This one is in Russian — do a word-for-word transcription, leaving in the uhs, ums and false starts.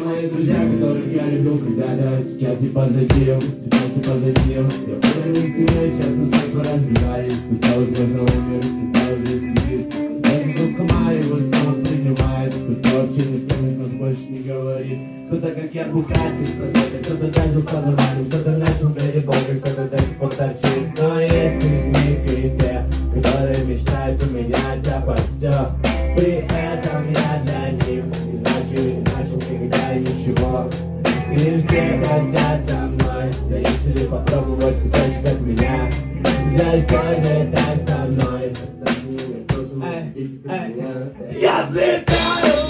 мои друзья, которых я любил когда-то, сейчас и позади, сейчас и позади. Я был не сильно, сейчас мы все поразбивались. Кто-то возможно умер, кто-то уже сидит. Я сошел с ума, его снова принимает. Кто-то вообще ни с кем из нас больше не говорит. Кто-то как я бухает без просвета, кто-то даже стал нормальным, кто-то начал перед Богом, кто-то до сих пор торчит. Но есть из них и те, которые мечтают поменять обо все. При этом я для них не значу, не значу никогда и ничего. И все хотят со мной, да если попробовать кусочек от меня. Знаешь, тоже так со мной. Я взлетаю.